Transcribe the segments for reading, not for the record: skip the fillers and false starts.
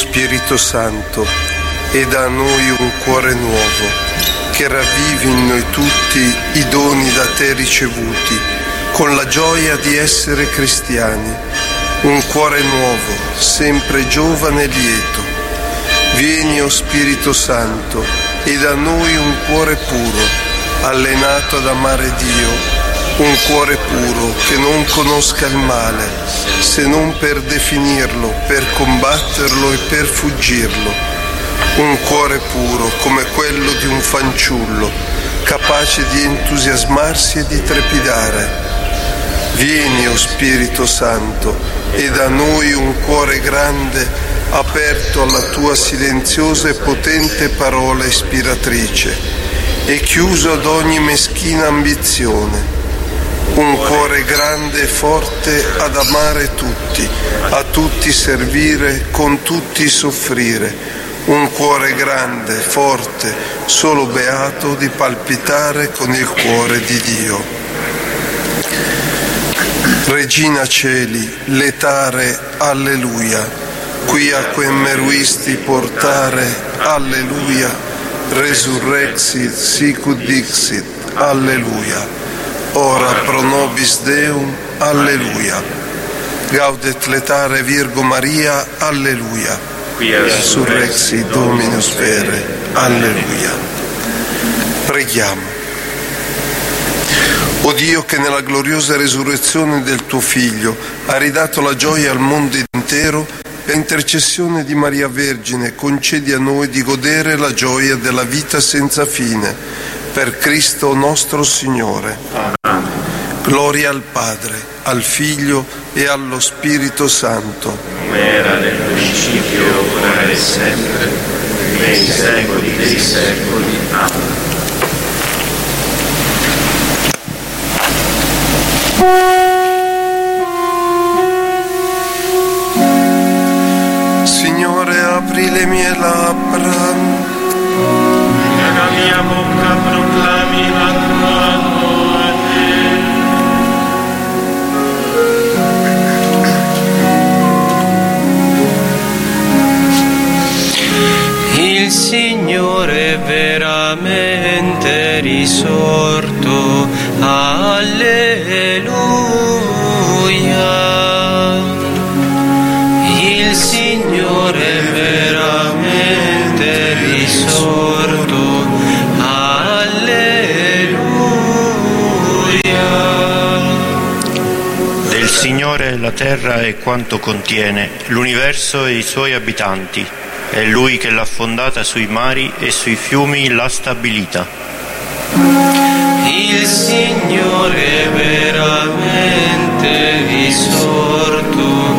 Spirito Santo, e da noi un cuore nuovo, che ravvivi in noi tutti i doni da te ricevuti, con la gioia di essere cristiani. Un cuore nuovo, sempre giovane e lieto. Vieni, o Spirito Santo, e da noi un cuore puro, allenato ad amare Dio, un cuore puro che non conosca il male, se non per definirlo, per combatterlo e per fuggirlo. Un cuore puro come quello di un fanciullo, capace di entusiasmarsi e di trepidare. Vieni, o Spirito Santo, e da noi un cuore grande, aperto alla tua silenziosa e potente parola ispiratrice, e chiuso ad ogni meschina ambizione. Un cuore grande e forte ad amare tutti, a tutti servire, con tutti soffrire. Un cuore grande, forte, solo beato di palpitare con il cuore di Dio. Regina Celi, letare, alleluia, quiaquam meruisti portare, alleluia, resurrexit sicut dixit, alleluia, ora pro nobis Deum, alleluia, gaudet letare Virgo Maria, alleluia, resurrexit Dominus vere, alleluia. Preghiamo. O Dio, che nella gloriosa resurrezione del tuo Figlio ha ridato la gioia al mondo intero, per intercessione di Maria Vergine concedi a noi di godere la gioia della vita senza fine, per Cristo nostro Signore. Amen. Gloria al Padre, al Figlio e allo Spirito Santo. Come era nel principio, ora e sempre, nei secoli dei secoli. Amen. Signore, apri le mie labbra, e la mia bocca proclami la tua lode. Il Signore è veramente risorto, alleluia. Il Signore è veramente risorto, alleluia. Del Signore è la terra e quanto contiene, l'universo e i suoi abitanti. È Lui che l'ha fondata sui mari e sui fiumi l'ha stabilita. Il Signore è veramente risorto,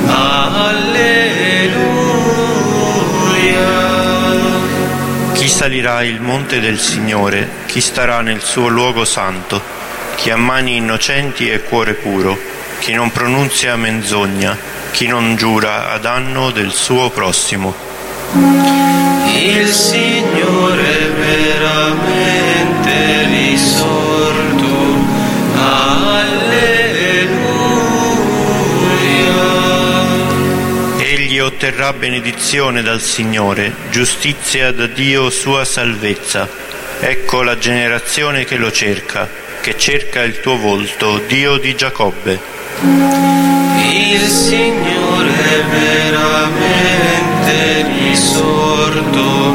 alleluia. Chi salirà il monte del Signore? Chi starà nel suo luogo santo? Chi ha mani innocenti e cuore puro? Chi non pronunzia menzogna? Chi non giura a danno del suo prossimo? Il Signore è veramente risorto, alleluia. Egli otterrà benedizione dal Signore, giustizia da Dio sua salvezza. Ecco la generazione che lo cerca il tuo volto, Dio di Giacobbe. Il Signore è veramente risorto,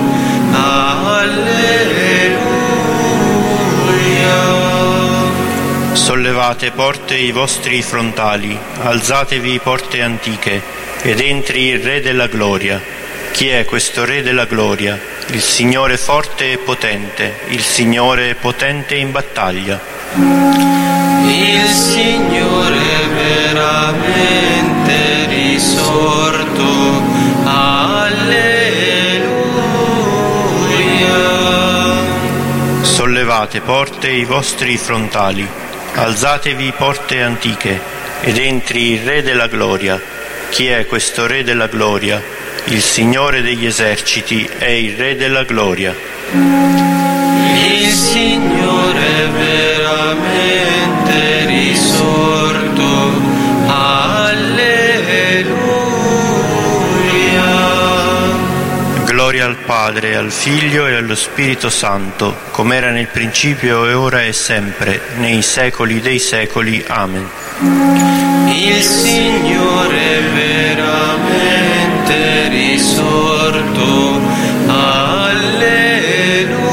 alleluia. Sollevate porte i vostri frontali, alzatevi porte antiche, ed entri il Re della Gloria. Chi è questo Re della Gloria? Il Signore forte e potente, il Signore potente in battaglia. Il Signore è veramente risorto, alleluia. Sollevate porte i vostri frontali, alzatevi porte antiche, ed entri il Re della Gloria. Chi è questo Re della Gloria? Il Signore degli eserciti è il Re della Gloria. Il Signore è veramente risorto, alleluia. Gloria al Padre, al Figlio e allo Spirito Santo, come era nel principio e ora e sempre, nei secoli dei secoli. Amen. Il Signore è veramente risorto. Alleluia.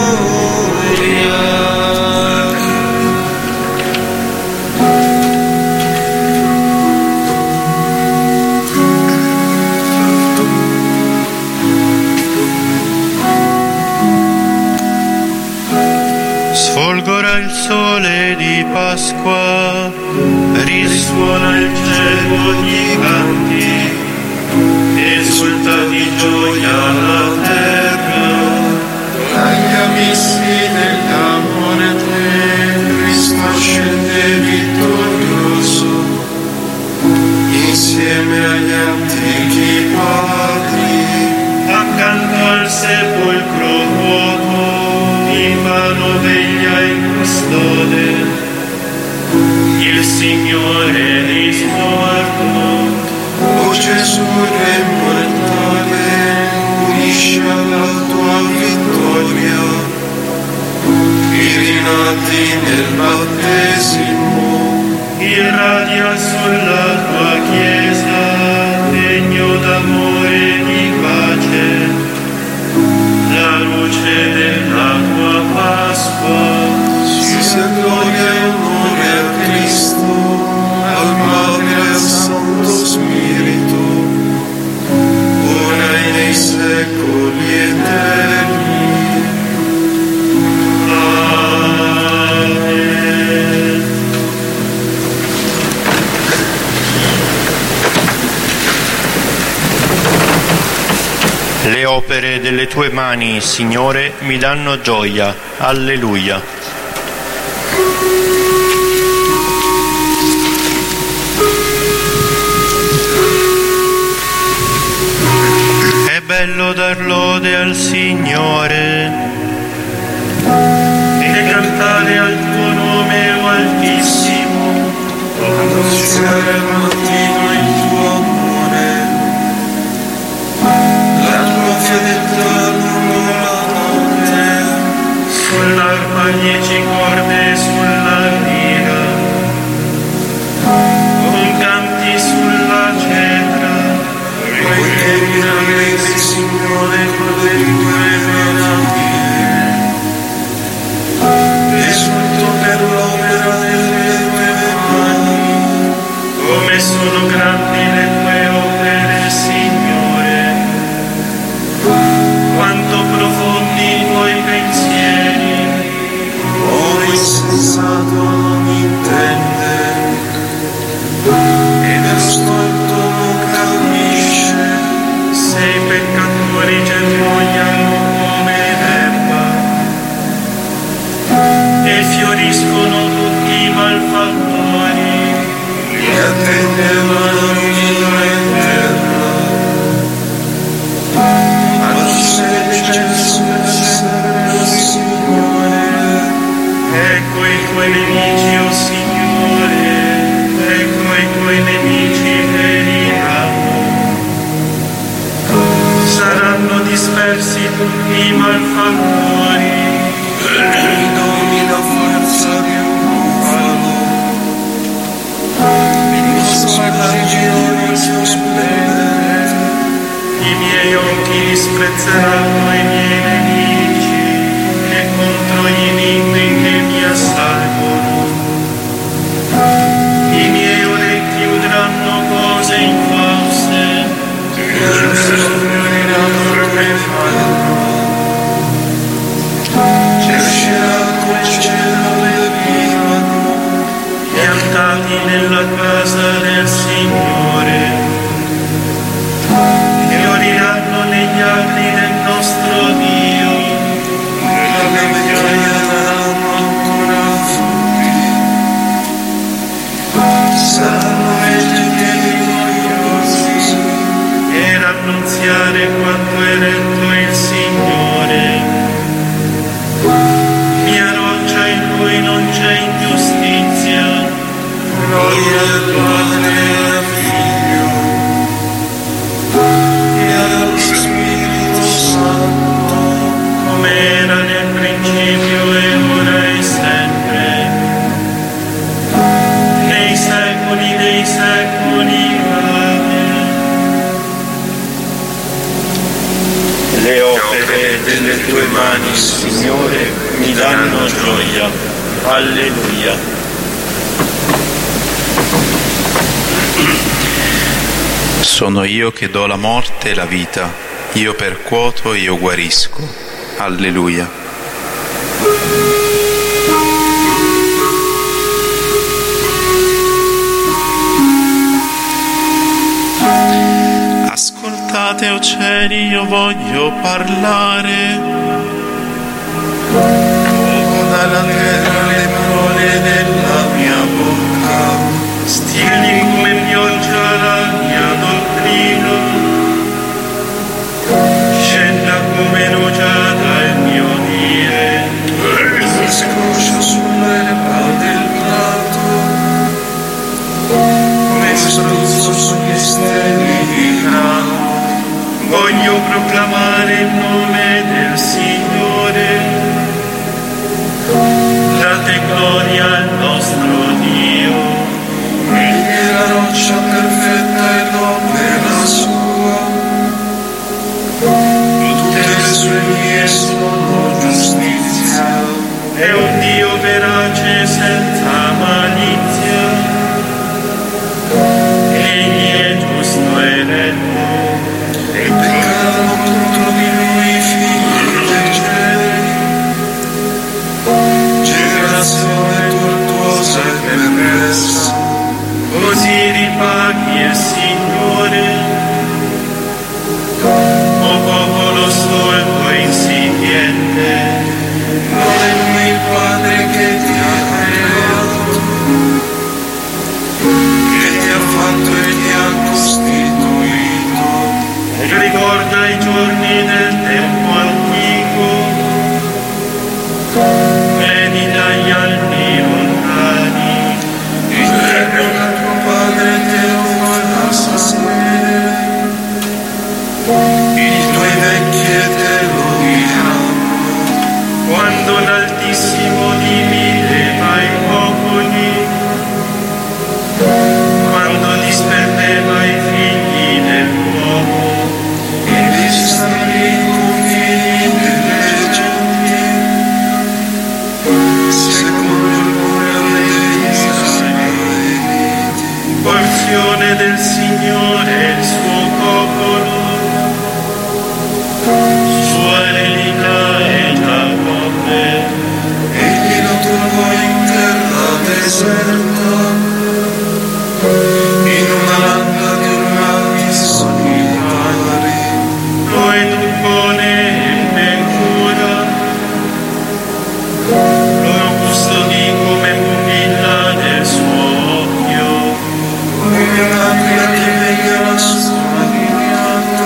Sfolgora il sole di Pasqua, Risuona il cielo di canti, esulta di gioia la terra. Dagli abissi dell'amore te, Cristo scende vittorioso, insieme agli antichi padri, accanto al sepolcro vuoto, invano veglia il custode. Il Signore è risorto, o Gesù Re mortale, unisci alla tua vittoria i rinati nel battesimo, irradia sulla tua Chiesa, degno d'amore e di pace, la luce della tua Pasqua. Si sia gloria e onore a Cristo, al Padre e al Santo Spirito, ora e nei secoli eterni. Amen. Le opere delle tue mani, Signore, mi danno gioia. Alleluia. È bello dar lode al Signore E cantare al tuo nome, o Altissimo, annunziare al mattino il tuo amore, la tua fedeltà lungo la notte, sull'arpa 10 corde, sulla lira, con canti sulla cetra, poiché mi rallegri, Signore, con le tue meraviglie. Esulto per l'opera delle tue mani, come sono grandi le tue opere, Signore, quanto profondi i tuoi pensieri, oh insensato non intende, e del stolto non capisce, se i peccatori germogliano come l'erba, e fioriscono tutti i malfattori, li attende la rovina eterna. Ma tu sei l'eccesso per sempre, Signore. Ecco i tuoi nemici, o Signore, ecco i tuoi nemici veniranno. Saranno dispersi tutti i malfattori, li domina forza di un bufalo, non spadaggino il suo splendere. I miei occhi disprezzeranno i miei nemici, e contro gli iniqui che mi assalgono. I miei orecchi udranno cose infauste, il giusto moriranno come fanno. Crescerà come cielo del Libano, piantati nella casa del Signore, fioriranno negli agri del nostro opere delle tue mani, Signore, mi danno gioia. Alleluia. Sono io che do la morte e la vita, io percuoto e io guarisco. Alleluia. Ascoltate, o cieli, io voglio parlare. Dalla terra le parole della mia bocca, Stigli come pioggia la mia dottrina, scenda come rugiada il mio dire, si scroscia sull'erba del prato, come struzzo sugli steli di grano. voglio proclamare il nome del Signore. Date gloria al nostro Dio. Egli è la roccia perfetta e l'opera sua. Tutte le sue vie sono giustizia. È un Dio verace senza malizia. Egli è giusto e retto. E peccano contro di lui i figli dei cieli. Generazione tortuosa e perversa. Così ripaghi il Signore, o popolo stolto e insipiente. Non è lui il Padre che ti ha creato, che ti ha fatto e ti ha costituito. Ricorda i giorni del tempo antico, medita gli anni lontani. Interroga tuo padre, te lo farà sapere. I tuoi vecchi te lo diranno. Quando l'Altissimo divideva i popoli, quando disperdeva i figli dell'uomo, E stabilì i confini delle genti, secondo il numero degli israeliti. porzione del Signore il suo popolo, sua eredità è Giacobbe. Egli lo trovò in terra deserta, in una landa di ormaggi solitari. Lo educone e ben cura, lo custodì come pupilla del suo occhio. Come un'aquila che veglia la sua rignata,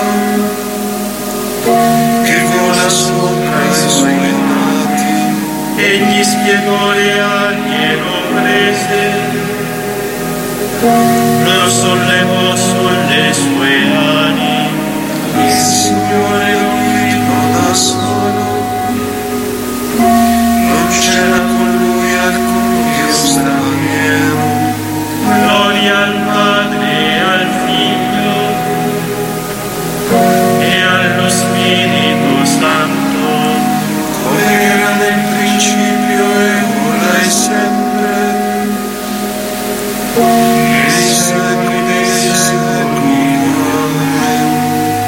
che vola sopra i suoi nati. Egli spiegò le ali e lo prese, lo sollevò sulle sue ali. Il Signore lo guidò da solo, non c'era con lui alcun Dio straniero. Gloria al Padre e al Figlio e allo Spirito Santo, Come era nel principio e ora e sempre, nei secoli dei secoli. Amen.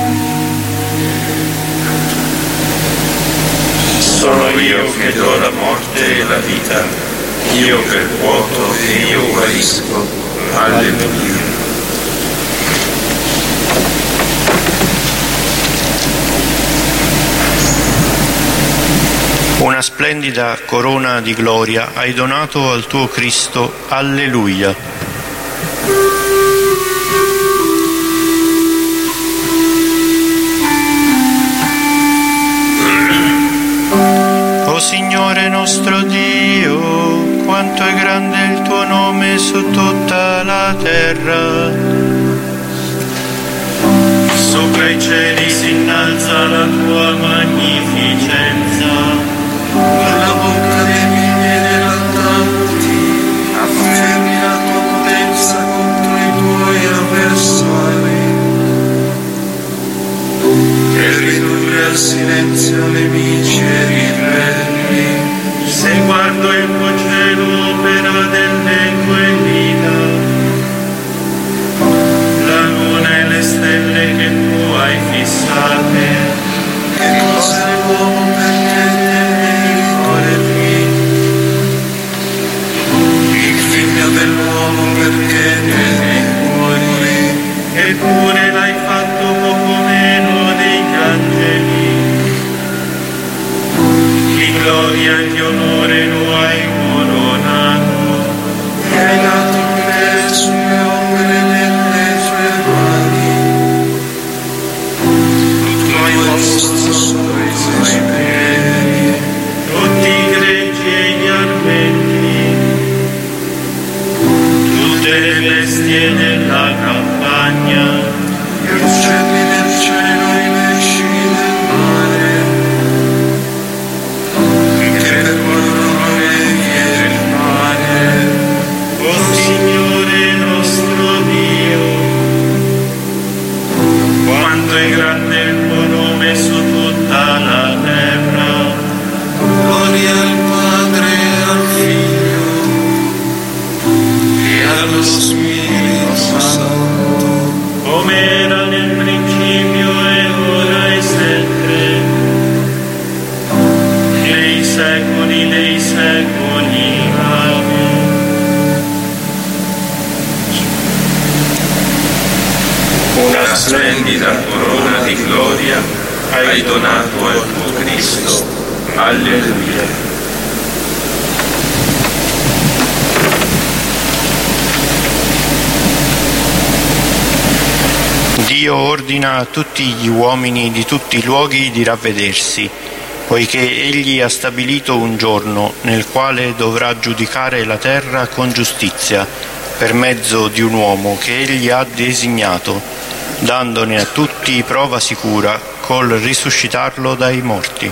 Sono io che do la morte e la vita, io percuoto e io guarisco. Alleluia. Una splendida corona di gloria hai donato al tuo Cristo. Alleluia. O Signore nostro Dio, quanto è grande il tuo nome su tutta la terra. sopra i cieli si innalza la tua magnificenza. Dalla bocca dei mille e dei lattanti affermi la tua potenza contro i tuoi avversari, e ridurre al silenzio silenzio nemici e ribelli. Se guardo il tuo cielo, opera delle tue dita, la luna e le stelle che tu hai fissate. Che cosa è l'uomo perché te ne ricordi? Il figlio dell'uomo perché te ne cuori? Eppure l'hai fatto poco meno degli angeli. Di gloria e di onore lo hai coronato. E hai dato potere sulle ombre delle sue mani. Tu hai posto sotto i suoi piedi tutti i greggi e gli armenti, tutte le bestie della campagna, gli uccelli del cielo e i pesci del mare, che percorrono le vie del mare. O Signore nostro Dio, quanto è grande il tuo nome su tutta la terra. Gloria al Padre e al Figlio e allo Spirito Santo, come era nel principio e ora e sempre, nei secoli dei secoli. Amen. Una splendida corona di gloria hai donato al tuo Cristo. Alleluia. Dio ordina a tutti gli uomini di tutti i luoghi di ravvedersi, poiché Egli ha stabilito un giorno nel quale dovrà giudicare la terra con giustizia, per mezzo di un uomo che Egli ha designato, dandone a tutti prova sicura col risuscitarlo dai morti.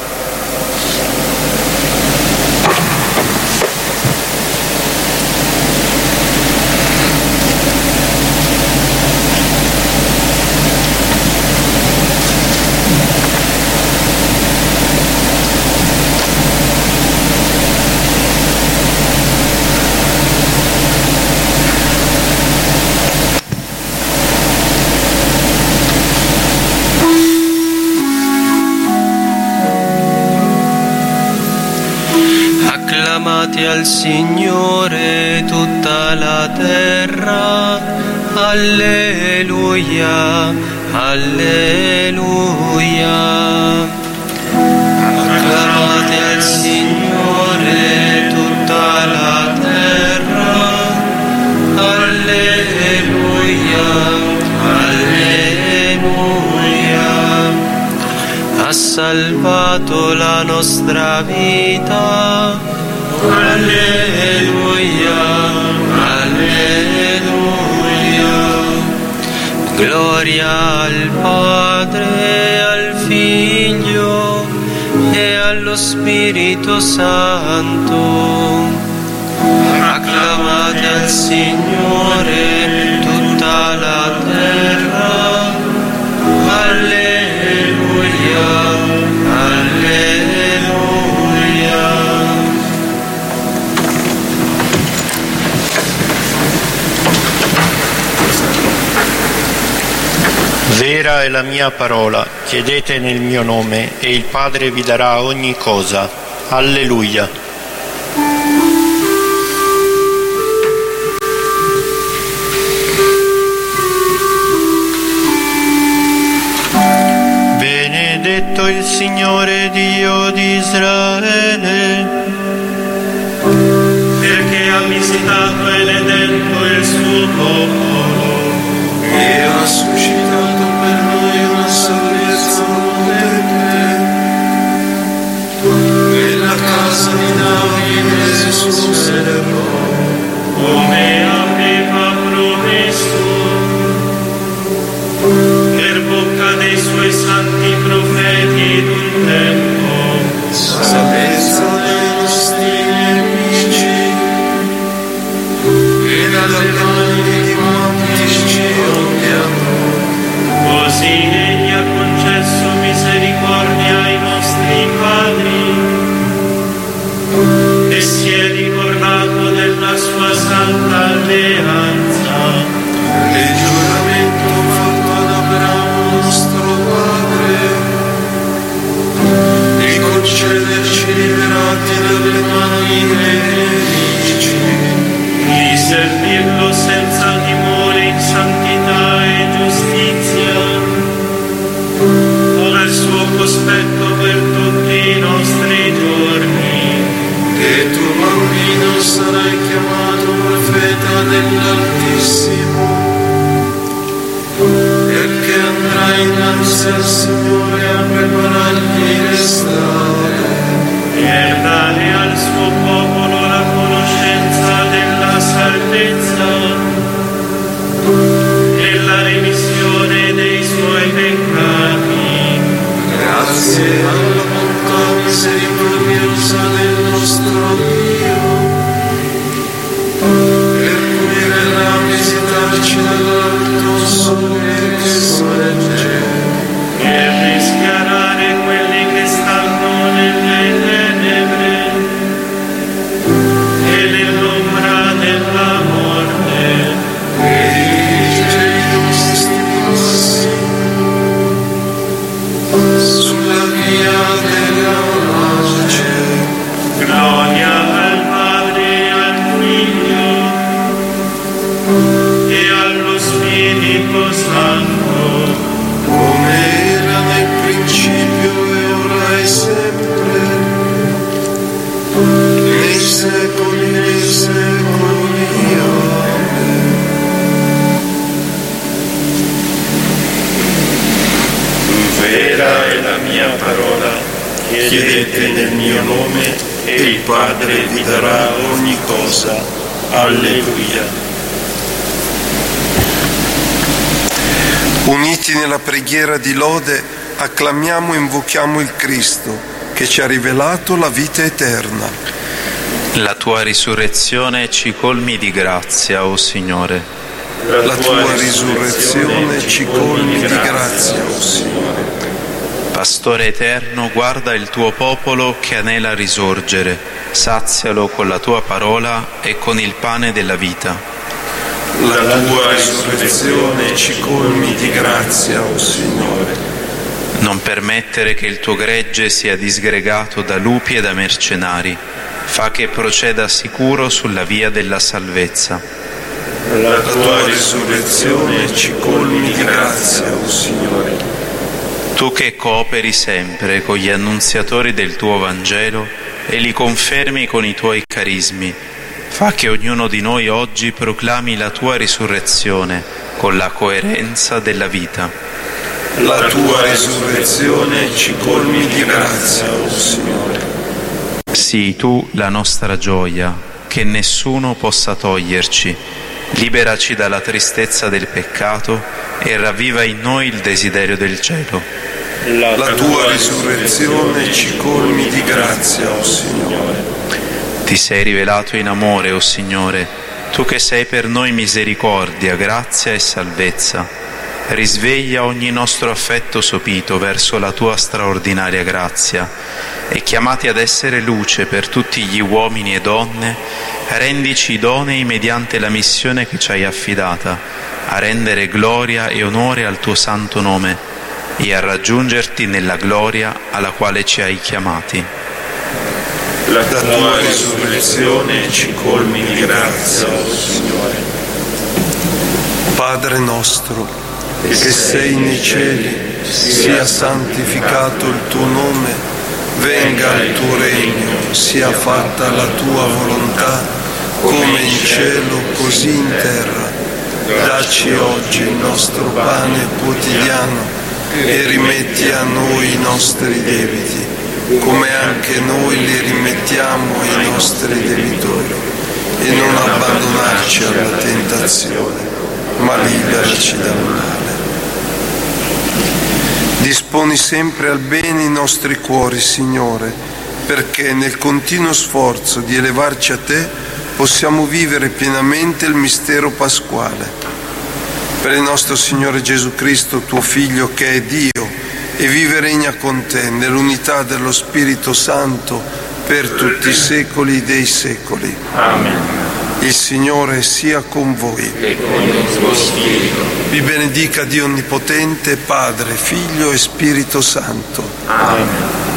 Acclamate al Signore tutta la terra, alleluia, alleluia. Acclamate al Signore tutta la terra, alleluia, alleluia. Ha salvato la nostra vita, alleluia, alleluia. Gloria al Padre, al Figlio e allo Spirito Santo. Acclamate al Signore tutta la terra, alleluia, alleluia. Vera è la mia parola, chiedete nel mio nome e il Padre vi darà ogni cosa. Alleluia. Benedetto il Signore Dio di Israele, perché ha visitato e redento il suo popolo e ha suscitato per noi una salvezza potente. Nella casa di Davide suo servo, come aveva promesso, per bocca dei suoi santi profeti d'un tempo, salvezza dei nostri nemici e dalle mani di quanti ci odiano. Così Egli ha concesso misericordia sospetto per tutti i nostri giorni. Che tu, bambino, sarai chiamato profeta dell'Altissimo, perché andrai innanzi al Signore a preparargli le strade Per dare al suo popolo la conoscenza della salvezza e la remissione dei suoi peccati. grazie alla bontà misericordiosa del nostro Dio, per cui verrà a visitarci dall'alto sole che sorge, Per rischiarare quelli che stanno nelle tenebre e nell'ombra della morte, e dirige i nostri passi sulla via della pace. gloria al Padre e al Figlio e allo Spirito Santo, Come era nel principio e ora e sempre, nei secoli dei secoli. Amen. Vera è la mia parola, chiedete nel mio nome e il Padre vi darà ogni cosa. Alleluia. Uniti nella preghiera di lode, acclamiamo e invochiamo il Cristo, che ci ha rivelato la vita eterna. La tua risurrezione ci colmi di grazia, o Signore. La tua risurrezione ci colmi di grazia, o Signore. Pastore eterno, guarda il tuo popolo che anela a risorgere, sazialo con la tua parola e con il pane della vita. La tua risurrezione ci colmi di grazia, o Signore. Non permettere che il tuo gregge sia disgregato da lupi e da mercenari. Fa che proceda sicuro sulla via della salvezza. La tua risurrezione ci colmi di grazia, o Signore. Tu che cooperi sempre con gli annunziatori del tuo Vangelo e li confermi con i tuoi carismi, fa che ognuno di noi oggi proclami la tua risurrezione con la coerenza della vita. La tua risurrezione ci colmi di grazia, o Signore. Sii tu la nostra gioia, che nessuno possa toglierci. Liberaci dalla tristezza del peccato e ravviva in noi il desiderio del cielo. La tua risurrezione ci colmi di grazia, o Signore. Ti sei rivelato in amore, o Signore, tu che sei per noi misericordia, grazia e salvezza. Risveglia ogni nostro affetto sopito verso la tua straordinaria grazia e, chiamati ad essere luce per tutti gli uomini e donne, rendici idonei mediante la missione che ci hai affidata, a rendere gloria e onore al tuo santo nome e a raggiungerti nella gloria alla quale ci hai chiamati. La tua risurrezione ci colmi di grazia, o Signore. Padre nostro, che sei nei cieli, sia santificato il tuo nome, venga il tuo regno, sia fatta la tua volontà, come in cielo così in terra. Dacci oggi il nostro pane quotidiano e rimetti a noi i nostri debiti, come anche noi li rimettiamo ai nostri debitori, e non abbandonarci alla tentazione, ma liberaci dal male. Disponi sempre al bene i nostri cuori, Signore, perché nel continuo sforzo di elevarci a Te possiamo vivere pienamente il mistero pasquale. Per il nostro Signore Gesù Cristo, tuo Figlio, che è Dio e vive e regna con Te nell'unità dello Spirito Santo per tutti i secoli dei secoli. Amen. Il Signore sia con voi. E con il tuo spirito. Vi benedica Dio Onnipotente, Padre, Figlio e Spirito Santo. Amen.